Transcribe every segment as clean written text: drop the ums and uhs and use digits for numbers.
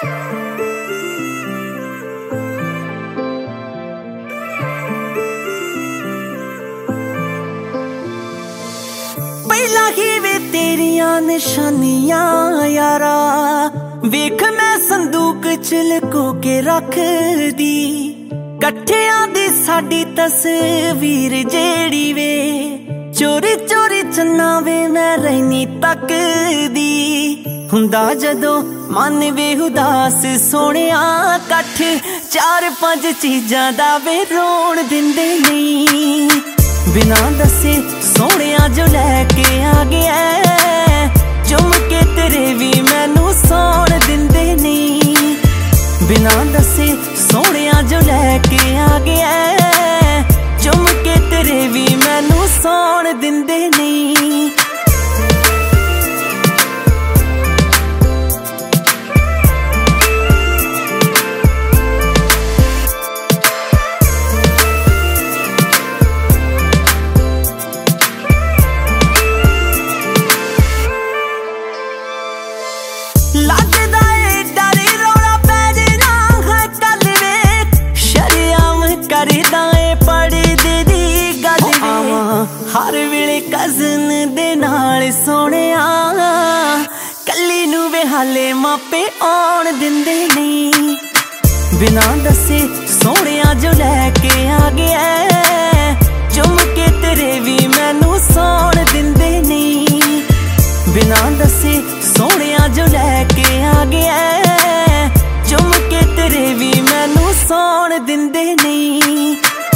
ਪਹਿਲਾਂ ਹੀ ਵੇ ਤੇਰੀਆਂ ਨਿਸ਼ਾਨੀਆਂ ਯਾਰਾ, ਵੇਖ ਮੈਂ ਸੰਦੂਕ ਚ ਲੁਕੋ ਕੇ ਰੱਖਦੀ, ਇਕੱਠਿਆਂ ਦੀ ਸਾਡੀ ਤਸਵੀਰ ਜਿਹੜੀ ਵੇ, ਚੋਰੀ ਚੋਰੀ ਚੰਨਾ ਵੇ ਮੈਂ ਰਹਿਨੀ ਤੱਕਦੀ। ਹੁੰਦਾ ਜਦੋਂ ਮਨ ਵੇ ਉਦਾਸ ਸੋਹਣਿਆ, ਇਕੱਠ ਚਾਰ ਪੰਜ ਚੀਜ਼ਾਂ ਦਾ ਵੇ ਰੋਣ ਦਿੰਦੇ ਨਹੀਂ। ਬਿਨਾਂ ਦੱਸੇ ਸੋਹਣਿਆ ਜੋ ਲੈ ਕੇ ਆ ਗਿਆ, ਚੁੰਮ ਕੇ ਤੇਰੇ ਵੀ ਮੈਨੂੰ ਸੌਣ ਦਿੰਦੇ ਨਹੀਂ। ਬਿਨਾਂ ਦੱਸੇ ਸੋਹਣਿਆ ਜੋ ਲੈ ਕੇ ਆ ਗਿਆ, ਚੁੰਮ ਕੇ ਤੇਰੇ ਵੀ ਮੈਨੂੰ ਸੌਣ ਦਿੰਦੇ ਨਹੀਂ। ਲੱਗਦਾ ਏ ਡਰ ਰੌਲਾ ਪੈ ਜਾਣਾ ਹੈ ਕੱਲ ਵੇ, ਸ਼ਰਮ ਕਰਦਾ ਏ ਪੜਦੇ ਦੀ ਗੱਲ ਵੇ। ਹਰ ਵੇਲੇ ਕਜ਼ਨ ਦੇ ਨਾਲ ਸੋਹਣਿਆ, ਕੱਲੀ ਨੂੰ ਵੇ ਹਾਲੇ ਮਾਪੇ ਆਉਣ ਦਿੰਦੇ ਨਹੀਂ। ਬਿਨਾਂ ਦੱਸੇ ਸੋਹਣਿਆ ਜੋ ਲੈ ਕੇ ਆ ਗਿਆ, ਚੁੰਮ ਕੇ ਤੇਰੇ ਵੀ ਮੈਨੂੰ ਸੌਣ ਦਿੰਦੇ ਨਹੀਂ। ਬਿਨਾਂ ਦੱਸੇ ਸੋਹਣਿਆ ਜੋ ਲੈ ਕੇ ਆ ਗਿਆ, ਚੁੰਮ ਕੇ ਤੇਰੇ ਵੀ ਮੈਨੂੰ ਸੌਣ ਦਿੰਦੇ ਨਹੀਂ।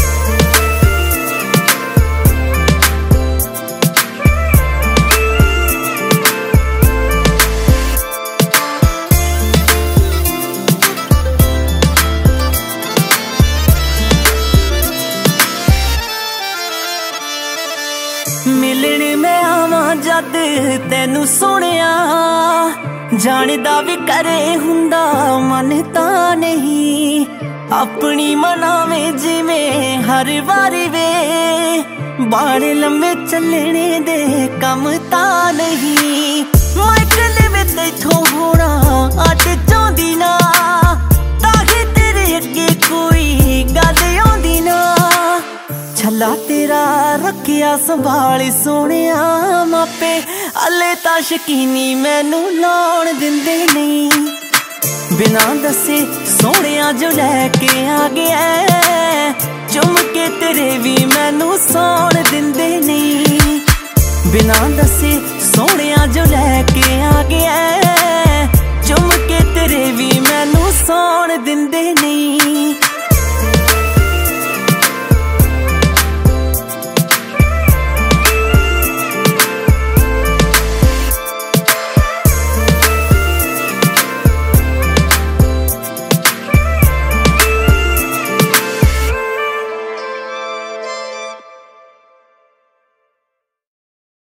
ਮਿਲਣ ਮੈਂ ਆਵਾਂ ਜਦ ਤੈਨੂੰ ਸੋਹਣਿਆ, ਜਾਣਦਾ ਵੀ ਕਰੇ ਹੁੰਦਾ ਮਨ ਤਾਂ ਨਹੀਂ। ਆਪਣੀ ਮਨਾਵੇ ਜਿਵੇਂ ਹਰ ਵਾਰੀ ਵੇ, ਬਾਣੇ ਲੰਮੇ ਚੱਲਣੇ ਦੇ ਕੰਮ ਤਾਂ ਨਹੀਂ। ਮੈਂ ਕੱਲੇ ਵੇ ਤੈਥੋਂ ਹੋਣਾ ਅੱਡ ਚਾਹੁੰਦੀ ਨਾ, ਤਾਂ ਹੀ ਤੇਰੇ ਅੱਗੇ ਕੋਈ ਗੱਲ ਆਉਂਦੀ ਨਾ। ਛੱਲਾ ਤੇਰਾ ਰੱਖਿਆ ਸੰਭਾਲ ਸੋਹਣਿਆ, ਮਾਪੇ ਹਲੇ ਤਾਂ ਸ਼ਕੀਨੀ ਮੈਨੂੰ ਲਾਉਣ ਦਿੰਦੇ ਨਹੀਂ। ਬਿਨਾਂ ਦੱਸੇ ਸੋਹਣਿਆ ਜੋ ਲੈ ਕੇ ਆ ਗਿਆ, ਚੁੰਮ ਕੇ ਤੇਰੇ ਵੀ ਮੈਨੂੰ ਸੌਣ ਦਿੰਦੇ ਨਹੀਂ। ਬਿਨਾਂ ਦੱਸੇ ਸੋਹਣਿਆ ਜੋ ਲੈ ਕੇ ਆ ਗਿਆ, ਚੁੰਮ ਕੇ ਤੇਰੇ ਵੀ ਮੈਨੂੰ ਸੌਣ ਦਿੰਦੇ ਨਹੀਂ।